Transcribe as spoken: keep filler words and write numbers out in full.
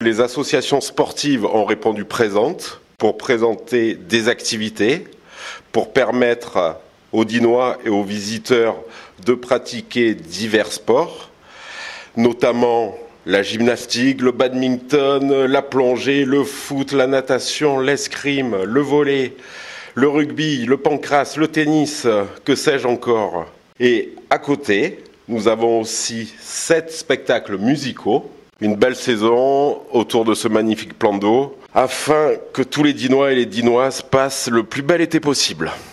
Les associations sportives ont répondu présentes pour présenter des activités, pour permettre aux Dinois et aux visiteurs de pratiquer divers sports, notamment la gymnastique, le badminton, la plongée, le foot, la natation, l'escrime, le volley, le rugby, le pancrace, le tennis, que sais-je encore. Et à côté, nous avons aussi sept spectacles musicaux, une belle saison autour de ce magnifique plan d'eau, afin que tous les Dinois et les Dinoises passent le plus bel été possible.